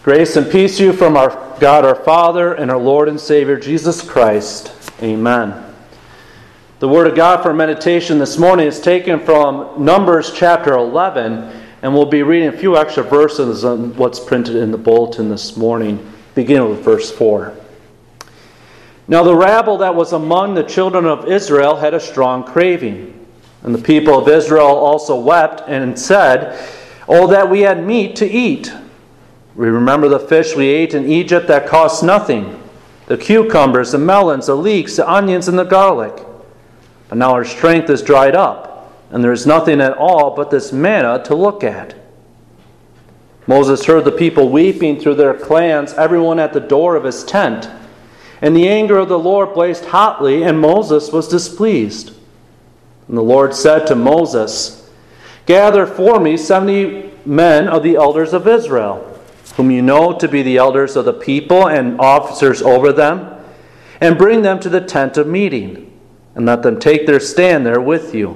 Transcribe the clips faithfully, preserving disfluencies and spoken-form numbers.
Grace and peace to you from our God our Father and our Lord and Savior Jesus Christ. Amen. The Word of God for meditation this morning is taken from Numbers chapter eleven, and we'll be reading a few extra verses on what's printed in the bulletin this morning, beginning with verse four. Now the rabble that was among the children of Israel had a strong craving, and the people of Israel also wept and said, "Oh, that we had meat to eat! We remember the fish we ate in Egypt that cost nothing, the cucumbers, the melons, the leeks, the onions, and the garlic. But now our strength is dried up, and there is nothing at all but this manna to look at." Moses heard the people weeping through their clans, everyone at the door of his tent. And the anger of the Lord blazed hotly, and Moses was displeased. And the Lord said to Moses, "Gather for me seventy men of the elders of Israel, whom you know to be the elders of the people and officers over them, and bring them to the tent of meeting, and let them take their stand there with you."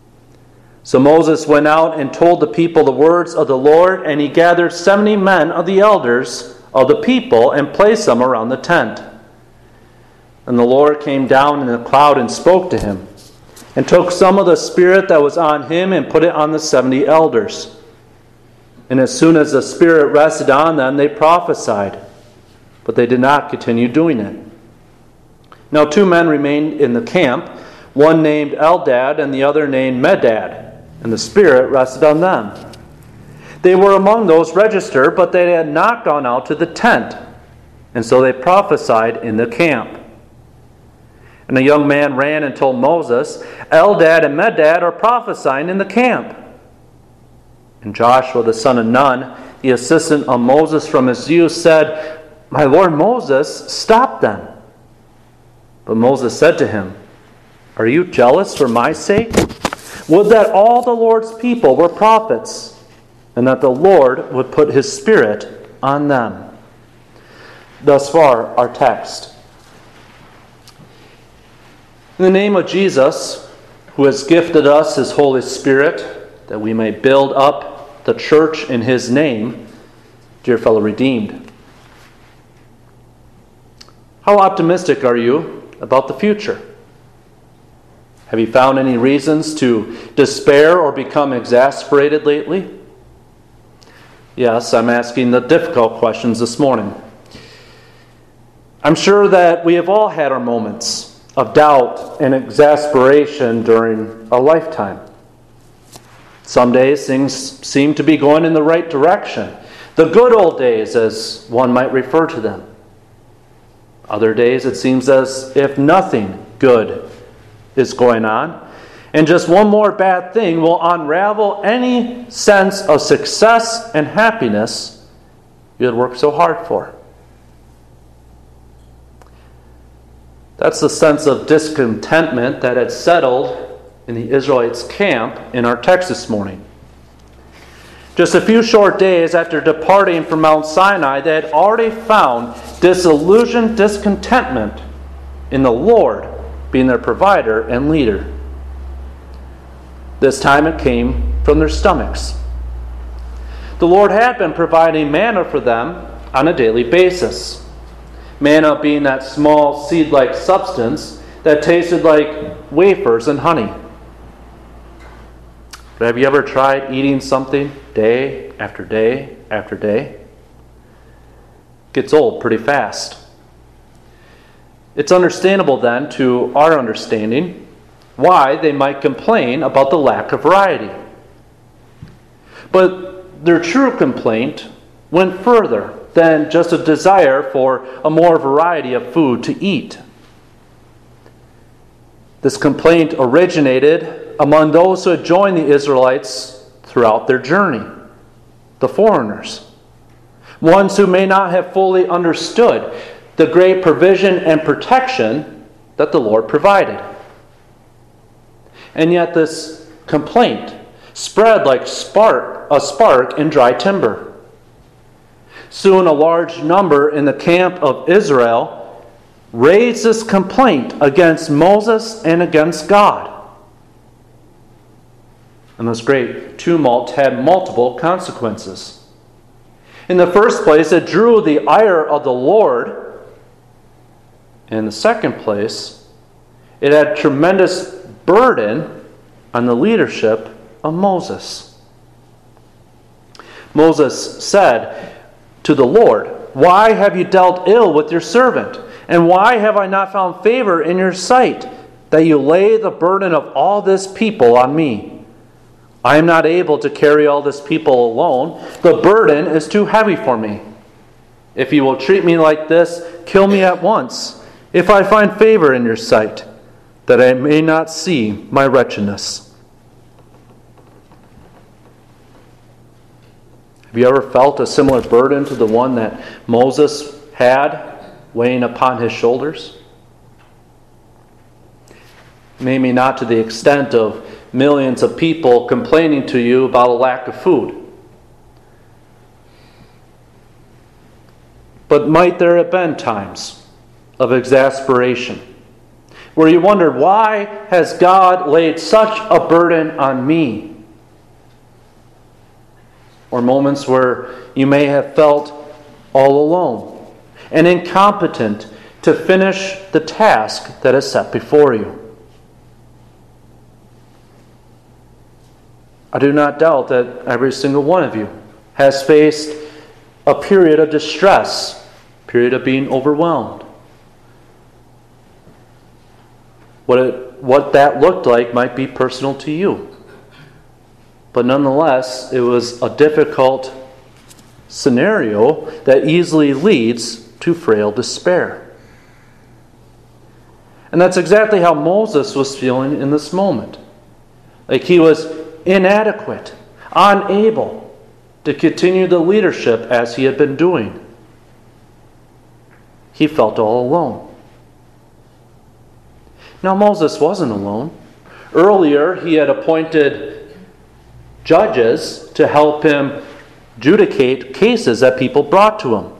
So Moses went out and told the people the words of the Lord, and he gathered seventy men of the elders of the people and placed them around the tent. And the Lord came down in a cloud and spoke to him, and took some of the Spirit that was on him and put it on the seventy elders. And as soon as the Spirit rested on them, they prophesied, but they did not continue doing it. Now two men remained in the camp, one named Eldad and the other named Medad, and the Spirit rested on them. They were among those registered, but they had not gone out to the tent, and so they prophesied in the camp. And a young man ran and told Moses, "Eldad and Medad are prophesying in the camp." And Joshua the son of Nun, the assistant of Moses from his youth, said, "My lord Moses, stop them." But Moses said to him, "Are you jealous for my sake? Would that all the Lord's people were prophets, and that the Lord would put his Spirit on them." Thus far, our text. In the name of Jesus, who has gifted us his Holy Spirit, that we may build up the church in his name, dear fellow redeemed. How optimistic are you about the future? Have you found any reasons to despair or become exasperated lately? Yes, I'm asking the difficult questions this morning. I'm sure that we have all had our moments of doubt and exasperation during a lifetime. Some days things seem to be going in the right direction. The good old days, as one might refer to them. Other days it seems as if nothing good is going on, and just one more bad thing will unravel any sense of success and happiness you had worked so hard for. That's the sense of discontentment that had settled in the Israelites' camp in our text this morning. Just a few short days after departing from Mount Sinai, they had already found disillusioned discontentment in the Lord being their provider and leader. This time it came from their stomachs. The Lord had been providing manna for them on a daily basis. Manna being that small seed-like substance that tasted like wafers and honey. But have you ever tried eating something day after day after day? It gets old pretty fast. It's understandable then, to our understanding, why they might complain about the lack of variety. But their true complaint went further than just a desire for a more variety of food to eat. This complaint originated among those who had joined the Israelites throughout their journey, the foreigners, ones who may not have fully understood the great provision and protection that the Lord provided. And yet this complaint spread like spark, a spark in dry timber. Soon a large number in the camp of Israel raised this complaint against Moses and against God. And this great tumult had multiple consequences. In the first place, it drew the ire of the Lord. In the second place, it had tremendous burden on the leadership of Moses. Moses said to the Lord, "Why have you dealt ill with your servant? And why have I not found favor in your sight, that you lay the burden of all this people on me? I am not able to carry all this people alone. The burden is too heavy for me. If you will treat me like this, kill me at once, if I find favor in your sight, that I may not see my wretchedness." Have you ever felt a similar burden to the one that Moses had weighing upon his shoulders? Maybe not to the extent of millions of people complaining to you about a lack of food. But might there have been times of exasperation where you wondered, why has God laid such a burden on me? Or moments where you may have felt all alone and incompetent to finish the task that is set before you. I do not doubt that every single one of you has faced a period of distress, a period of being overwhelmed. What it, what that looked like might be personal to you. But nonetheless, it was a difficult scenario that easily leads to frail despair. And that's exactly how Moses was feeling in this moment. Like he was inadequate, unable to continue the leadership as he had been doing. He felt all alone. Now Moses wasn't alone. Earlier, he had appointed judges to help him adjudicate cases that people brought to him.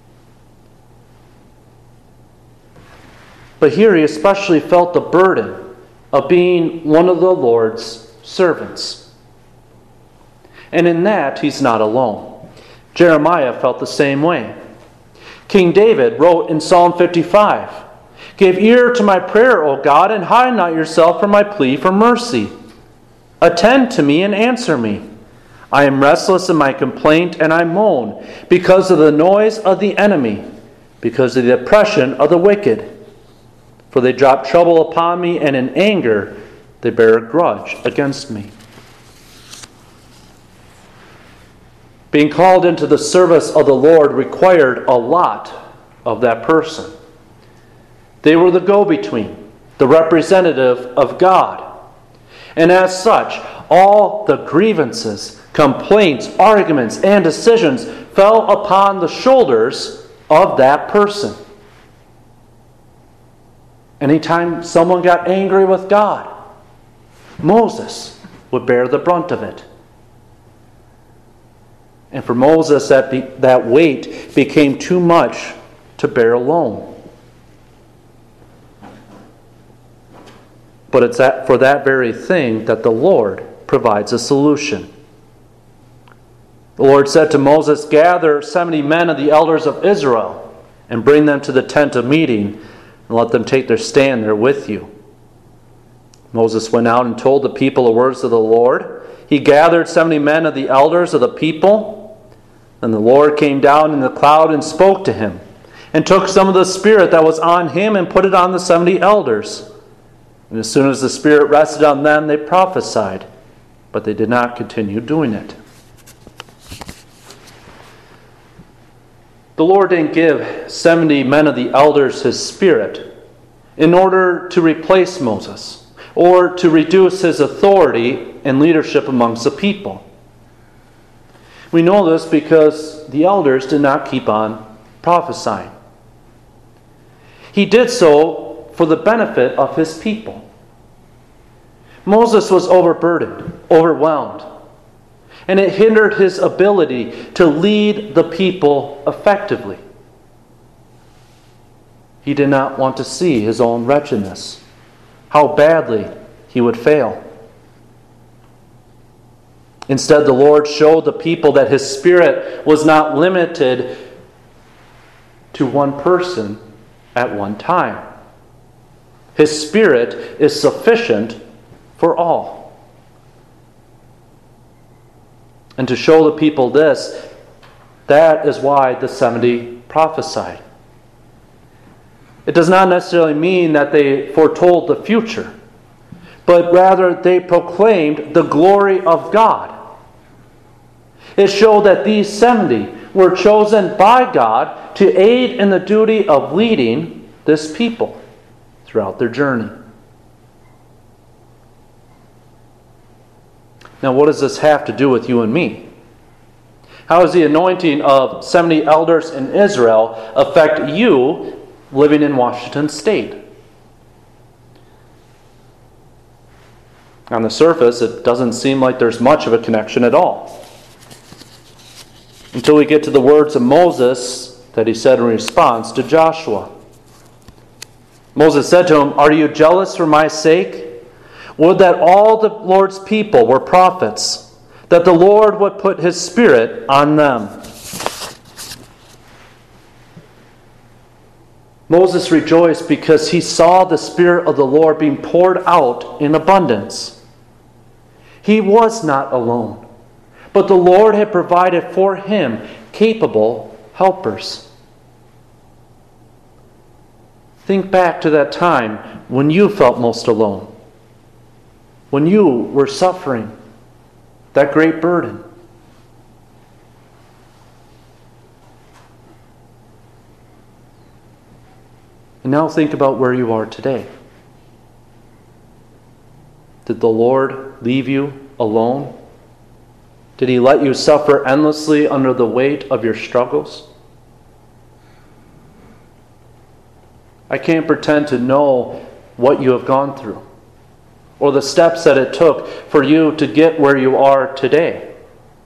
But here he especially felt the burden of being one of the Lord's servants. And in that, he's not alone. Jeremiah felt the same way. King David wrote in Psalm fifty-five, "Give ear to my prayer, O God, and hide not yourself from my plea for mercy. Attend to me and answer me. I am restless in my complaint, and I moan because of the noise of the enemy, because of the oppression of the wicked. For they drop trouble upon me, and in anger they bear a grudge against me." Being called into the service of the Lord required a lot of that person. They were the go-between, the representative of God. And as such, all the grievances, complaints, arguments, and decisions fell upon the shoulders of that person. Anytime someone got angry with God, Moses would bear the brunt of it. And for Moses, that, be, that weight became too much to bear alone. But it's that, for that very thing that the Lord provides a solution. The Lord said to Moses, "Gather seventy men of the elders of Israel and bring them to the tent of meeting and let them take their stand there with you." Moses went out and told the people the words of the Lord. He gathered seventy men of the elders of the people. Then the Lord came down in the cloud and spoke to him, and took some of the Spirit that was on him and put it on the seventy elders. And as soon as the Spirit rested on them, they prophesied, but they did not continue doing it. The Lord didn't give seventy men of the elders His Spirit in order to replace Moses or to reduce his authority and leadership amongst the people. We know this because the elders did not keep on prophesying. He did so for the benefit of his people. Moses was overburdened, overwhelmed, and it hindered his ability to lead the people effectively. He did not want to see his own wretchedness, how badly he would fail. Instead, the Lord showed the people that His Spirit was not limited to one person at one time. His Spirit is sufficient for all. And to show the people this, that is why the seventy prophesied. It does not necessarily mean that they foretold the future, but rather they proclaimed the glory of God. It showed that these seventy were chosen by God to aid in the duty of leading this people throughout their journey. Now, what does this have to do with you and me? How does the anointing of seventy elders in Israel affect you living in Washington State? On the surface, it doesn't seem like there's much of a connection at all. Until we get to the words of Moses that he said in response to Joshua. Moses said to him, "Are you jealous for my sake? Would that all the Lord's people were prophets, that the Lord would put His Spirit on them." Moses rejoiced because he saw the Spirit of the Lord being poured out in abundance. He was not alone, but the Lord had provided for him capable helpers. Think back to that time when you felt most alone, when you were suffering that great burden. And now think about where you are today. Did the Lord leave you alone? Did He let you suffer endlessly under the weight of your struggles? I can't pretend to know what you have gone through or the steps that it took for you to get where you are today.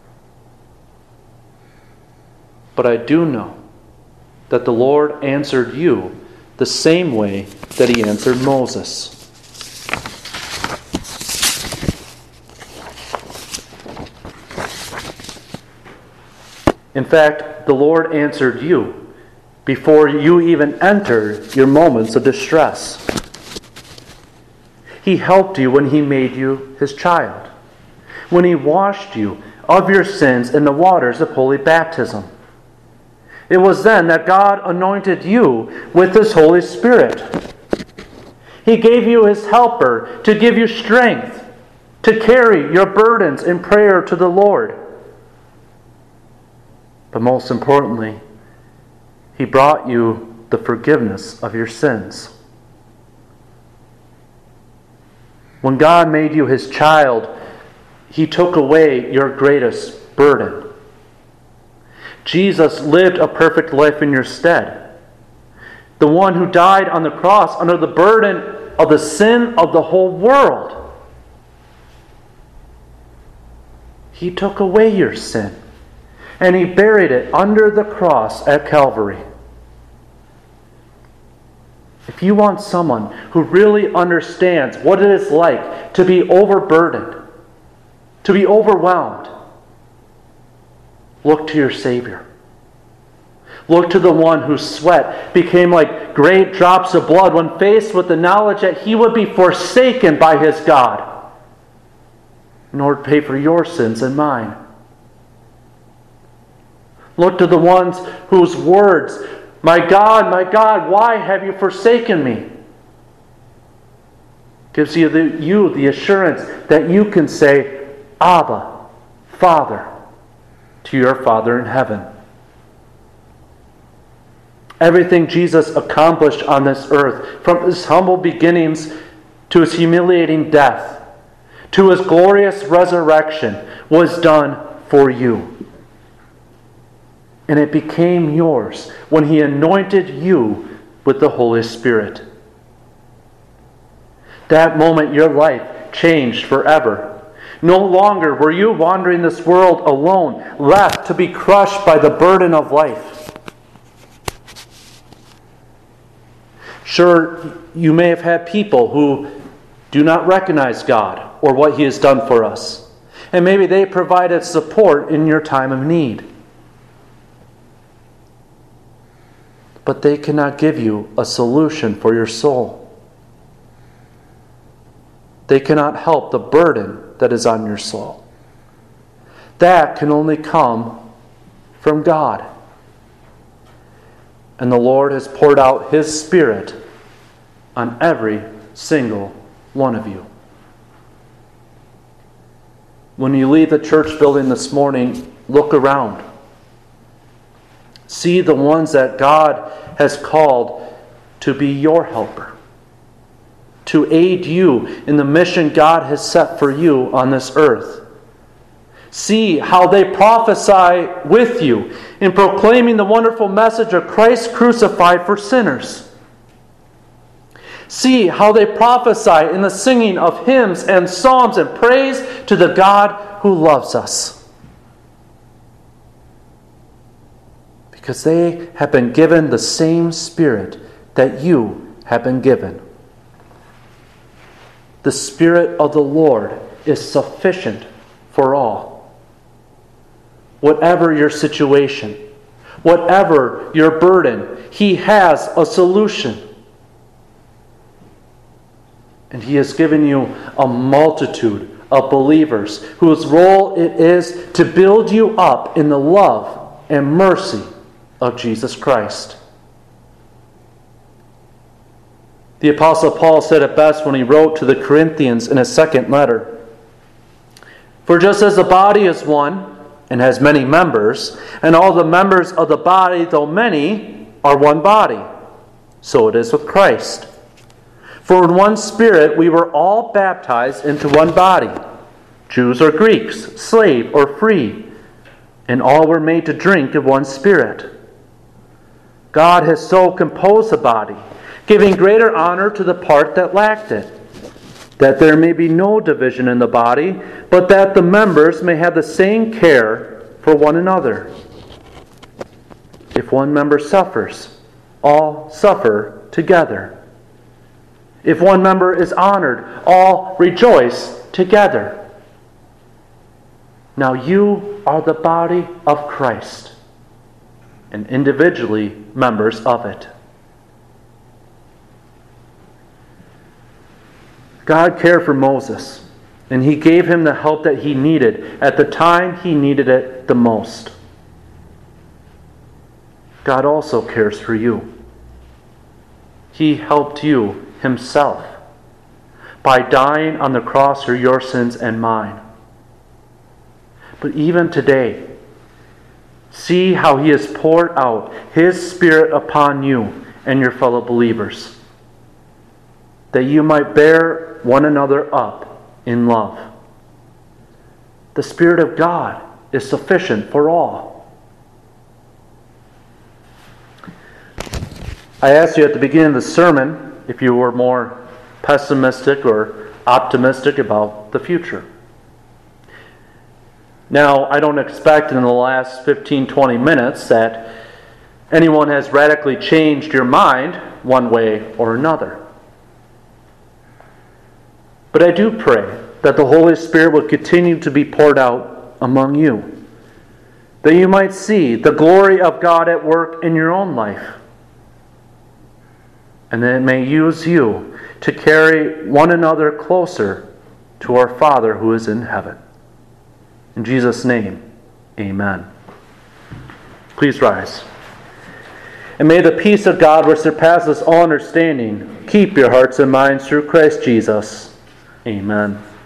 But I do know that the Lord answered you the same way that He answered Moses. In fact, the Lord answered you before you even entered your moments of distress. He helped you when He made you His child, when He washed you of your sins in the waters of holy baptism. It was then that God anointed you with His Holy Spirit. He gave you His helper to give you strength to carry your burdens in prayer to the Lord. But most importantly, He brought you the forgiveness of your sins. When God made you His child, He took away your greatest burden. Jesus lived a perfect life in your stead. The one who died on the cross under the burden of the sin of the whole world. He took away your sin, and He buried it under the cross at Calvary. If you want someone who really understands what it is like to be overburdened, to be overwhelmed, look to your Savior. Look to the one whose sweat became like great drops of blood when faced with the knowledge that He would be forsaken by His God in order to pay for your sins and mine. Look to the ones whose words, "My God, my God, why have you forsaken me?" gives you the, you the assurance that you can say, "Abba, Father," to your Father in heaven. Everything Jesus accomplished on this earth, from His humble beginnings to His humiliating death, to His glorious resurrection, was done for you. And it became yours when He anointed you with the Holy Spirit. That moment, your life changed forever. No longer were you wandering this world alone, left to be crushed by the burden of life. Sure, you may have had people who do not recognize God or what He has done for us. And maybe they provided support in your time of need. But they cannot give you a solution for your soul. They cannot help the burden that is on your soul. That can only come from God. And the Lord has poured out His Spirit on every single one of you. When you leave the church building this morning, look around. See the ones that God has called to be your helper, to aid you in the mission God has set for you on this earth. See how they prophesy with you in proclaiming the wonderful message of Christ crucified for sinners. See how they prophesy in the singing of hymns and psalms and praise to the God who loves us. Because they have been given the same Spirit that you have been given. The Spirit of the Lord is sufficient for all. Whatever your situation, whatever your burden, He has a solution. And He has given you a multitude of believers whose role it is to build you up in the love and mercy of Jesus Christ. The Apostle Paul said it best when he wrote to the Corinthians in his second letter. For just as the body is one, and has many members, and all the members of the body, though many, are one body, so it is with Christ. For in one Spirit we were all baptized into one body, Jews or Greeks, slave or free, and all were made to drink of one Spirit. God has so composed the body, giving greater honor to the part that lacked it, that there may be no division in the body, but that the members may have the same care for one another. If one member suffers, all suffer together. If one member is honored, all rejoice together. Now you are the body of Christ, and individually members of it. God cared for Moses, and He gave him the help that he needed at the time he needed it the most. God also cares for you. He helped you Himself by dying on the cross for your sins and mine. But even today, see how He has poured out His Spirit upon you and your fellow believers, that you might bear one another up in love. The Spirit of God is sufficient for all. I asked you at the beginning of the sermon if you were more pessimistic or optimistic about the future. Now, I don't expect in the last fifteen, twenty minutes that anyone has radically changed your mind one way or another. But I do pray that the Holy Spirit will continue to be poured out among you, that you might see the glory of God at work in your own life, and that it may use you to carry one another closer to our Father who is in heaven. In Jesus' name, amen. Please rise. And may the peace of God, which surpasses all understanding, keep your hearts and minds through Christ Jesus. Amen.